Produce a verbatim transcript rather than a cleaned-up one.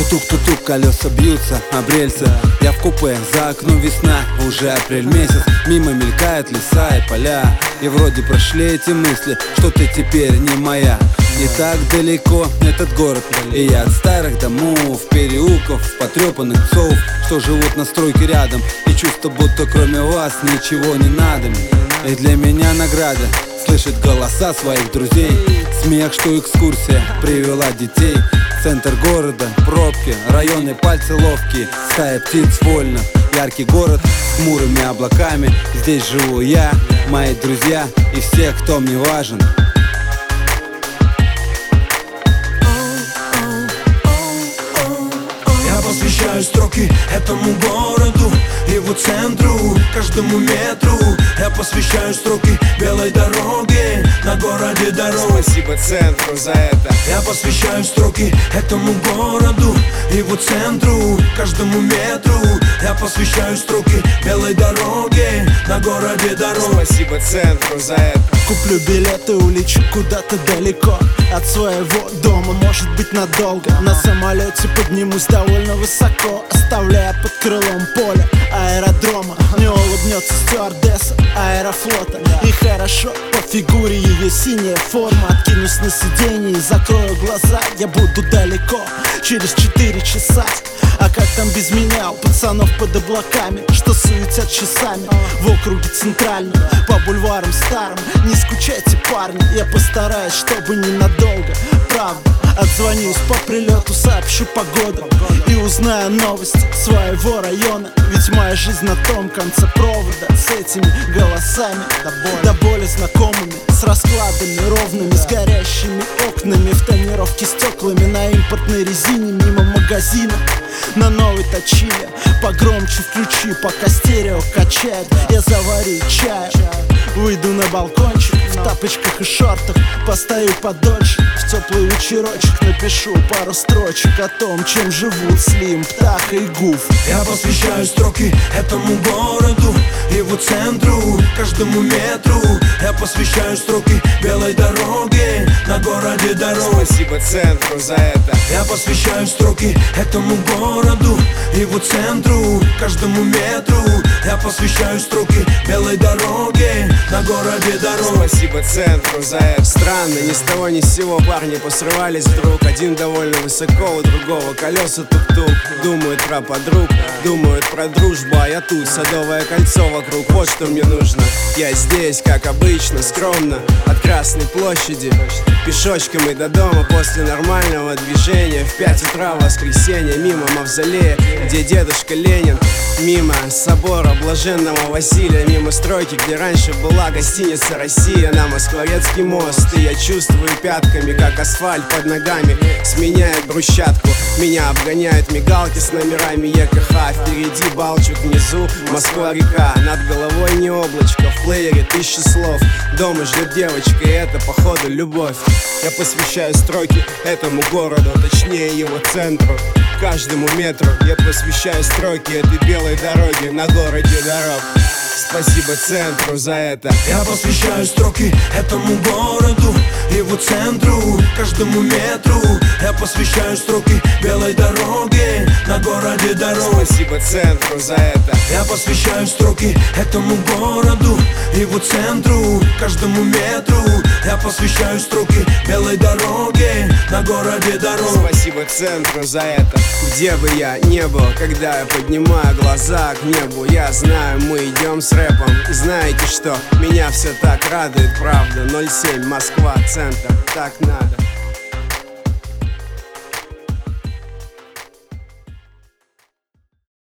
Тук-тук-тук-тук, колеса бьются об рельсы. Я в купе, за окном весна, уже апрель месяц. Мимо мелькают леса и поля, и вроде прошли эти мысли, что ты теперь не моя. Не так далеко этот город, и я от старых домов, переулков, потрепанных псов, что живут на стройке рядом, и чувство, будто кроме вас ничего не надо. И для меня награда слышать голоса своих друзей, смех, что экскурсия привела детей. Центр города, пробки, районы пальцы ловкие, стая птиц вольно. Яркий город с хмурыми облаками, здесь живу я, мои друзья и все, кто мне важен. Я посвящаю строки этому городу, его центру, каждому метру. Я посвящаю строки белой дороге на городе дорог. Спасибо центру за это. Я посвящаю строки этому городу, его центру, каждому метру. Я посвящаю строки белой дороге на городе дорог. Спасибо центру за это. Куплю билеты, улечу куда-то далеко от своего дома, может быть надолго. На самолете поднимусь довольно высоко, оставляя под крылом поле аэродрома. Мне улыбнется стюардесса аэрофлота, и хорошо по фигуре ее синяя форма. Откинусь на сиденье и закрою глаза, я буду далеко через четыре часа. А как там без меня, у пацанов под облаками, что суетят часами в округе центральном, по бульварам старым. Не скучайте, парни, я постараюсь, чтобы ненадолго. Правда, отзвонюсь по прилету, сообщу погоду и узнаю новости своего района. Ведь моя жизнь на том конце провода, с этими голосами до боли, до боли знакомыми, с раскладами ровными, с горящими окнами, в тонировке стеклами, на импортной резине мимо магазина. На новой точиле погромче включи, пока стерео качает. Я заварю чаю, выйду на балкончик в тапочках и шортах, постою подольше, в теплый вечерочек напишу пару строчек о том, чем живут Слим, Птаха и Гуф. Я посвящаю строки этому городу, его центру, каждому метру. Я посвящаю строки белой дороге на городе дорог. Спасибо центру за это. Я посвящаю строки этому городу, его центру, каждому метру. Я посвящаю строки белой дороге на городе дорог. Спасибо центру за это. Странно, ни с того ни с сего парни посрывались вдруг. Один довольно высоко, у другого колеса тук-тук. Думают про подруг, думают про дружбу, а я тут, Садовое кольцо вокруг, вот что мне нужно. Я здесь, как обычно, скромно, от Красной площади пешочком и до дома после нормального движения. В пять утра в воскресенье мимо мавзолея, где дедушка Ленин. Мимо собора Блаженного Василия, мимо стройки, где раньше была гостиница «Россия», на Москворецкий мост. И я чувствую пятками, как асфальт под ногами сменяет брусчатку. Меня обгоняют мигалки с номерами ЕКХ. Впереди Балчук, внизу Москва-река. Над головой не облачко, в плеере тысячи слов. Дома ждет девочка, и это походу любовь. Я посвящаю строки этому городу, точнее его центру, каждому метру. Я посвящаю строки этой белой дороги на городе дорог. Спасибо центру за это. Я посвящаю строки этому городу, его центру, каждому метру. Я посвящаю строки белой дороге на городе дорог. Спасибо центру за это. Я посвящаю строки этому городу, его центру, каждому метру. Я посвящаю строки белой дороге на городе дорог. Спасибо центру за это. Где бы я не был, когда я поднимаю глаза к небу, я знаю, мы идем с рэпом. И знаете что? Меня все так радует, правда. ноль семь, Москва, центр, так надо.